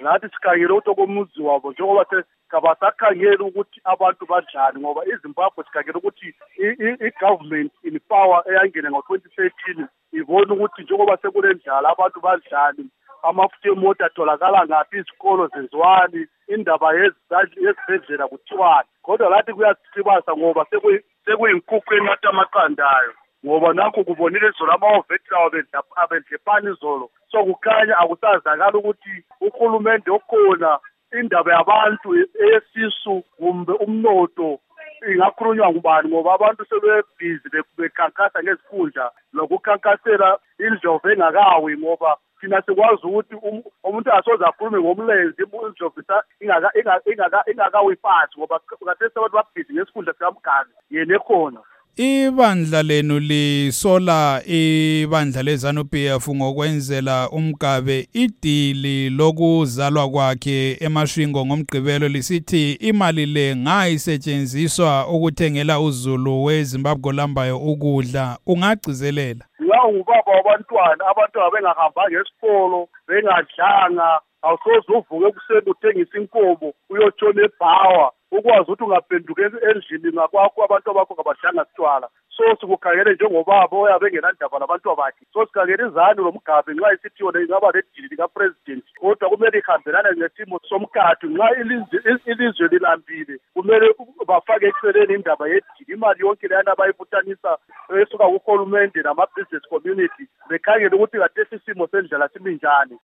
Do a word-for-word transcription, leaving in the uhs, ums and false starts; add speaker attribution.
Speaker 1: nathi sikhangele ukuthi okomuzi wabo njengoba kabasakhangeli ukuthi abantu badlani ngoba iZimbabwe sikhangele ukuthi i-government in power eyangena ngo-twenty thirteen ibona ukuthi njengoba sekulendlala abantu badlani, amafutha emoto atholakala ngaphi, izikolo zenziwani, indaba yezibhedlela kuthiwani. Kodwa lathi kuyasibasa ngoba sekuyinkukhu enatha amaqandayo ngoba nakho kubonile izolo amahhovethelawo abendle pani izolo. So kukhanya akusazakala ukuthi uhulumende okhona indaba yabantu eyesisu kumbe umnotho ingakhulunywa ngubani ngoba abantu sebebhizi bekhankasa ngezifunda lokukhankasela indlovu engakawi ngoba thina sikwazi ukuthi umuntu asoze akhulume ngomlenze indlovu ingakawi phansi ngoba kathesi abantu babhizi ngesifunda sikamgani yena ekhona.
Speaker 2: Ibandla lenu lisola ibandla leZANU-P F ngokwenzela uMgabe idili lokuzalwa kwakhe eMasvingo ngomgqibelo lisithi imali le ngayisetshenziswa ukuthengela uZulu weZimbabwe olambayo ukudla. Ungagcizelela?
Speaker 1: Ngubaba wabantwana, abantwana bengahambanga esikolo, bengadlanga, awusoze uvuke ekuseni uthengisa inkomo uyotshona ebhawa ukwazi ukuthi ungaphenduka endlini ngakwakho abantu bakho ngabadlanga sitwala. So sikukhangele njengobaba oyabe engenandaba nabantu bakhe. So sikhangele iZANU loMgabe nxa isithi yona ingaba nedili likapresident kodwa kumele ihambelana nesimo somkhathi. Nxa ilizwe lilambile kumele bafake eceleni indaba yedili, imali yonke leyana abayibuthanisa esuka kuhulumende nama-business community bekhangele ukuthi kathesi isimo sendlela simi njani.